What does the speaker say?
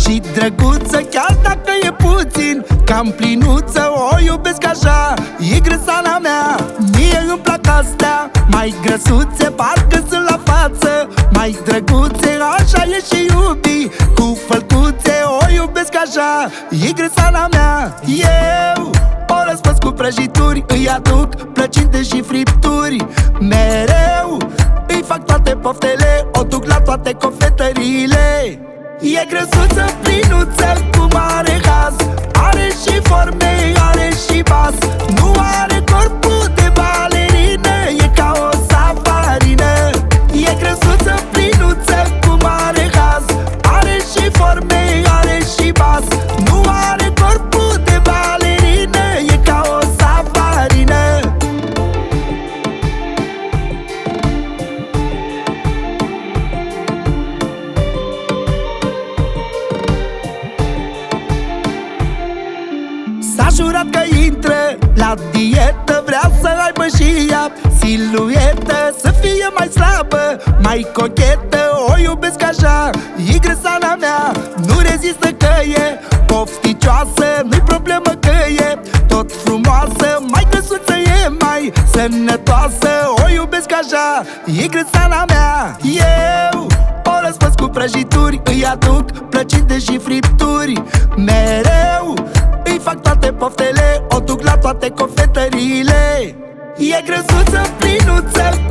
și drăguță, chiar dacă e puțin cam plinuță. O iubesc așa, e grăsana mea. Mie îmi plac astea mai grăsuțe, parcă sunt la față mai drăguțe. Așa e și iubi cu fălcuțe. O iubesc așa, e grăsana mea. Eu o răspăs cu prăjituri, îi aduc plăcinte și fripturi. Mereu îi fac toate poftele, o duc la toate cofetăriile. E grăsuță, plinuță, cu mare haz, are și forme, are și bas. Nu are corpul de balerină, e ca o safarină. E grăsuță, plinuță, cu mare haz, are și forme, are și bas. Nu are corpul de balerină, e ca o safarină. S-a jurat că intră la dietă, vrea să aibă și ea siluetă, să fie mai slabă, mai cochetă. O iubesc așa, e grăsana mea. Nu rezistă că e pofticioasă, nu-i problemă că e tot frumoasă. Mai grăsuță e mai sănătoasă. O iubesc așa, e grăsana mea. Eu o răspăs cu prăjituri, îi aduc plăcinte și fripturi. Mereu îi fac toate poftele, o duc la toate cofetăriile. E grăsuță, plinuță,